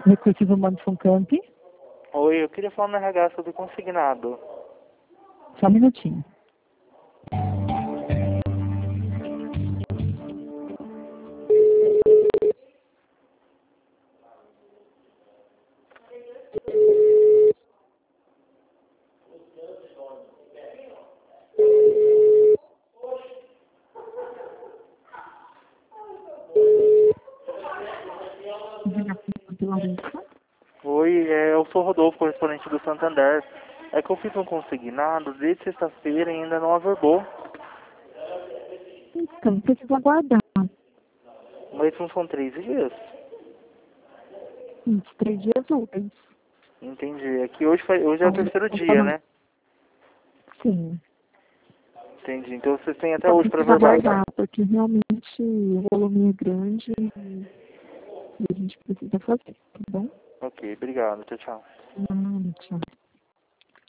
Recursivo Madison Camp. Oi, eu queria falar no RH sobre consignado. Só um minutinho. Oi, eu sou o Rodolfo, correspondente do Santander. É que eu fiz um consignado desde sexta-feira e ainda não averbou. Então, precisa aguardar Mas não são 3 dias? uns 3 dias úteis. Entendi. É que hoje é o terceiro dia, né? Sim. Entendi. Então vocês têm até Só hoje para precisa averbar. aguardar, porque realmente o volume é grande e a gente precisa fazer, tá bom? Ok, obrigado. Tchau, tchau. Tchau.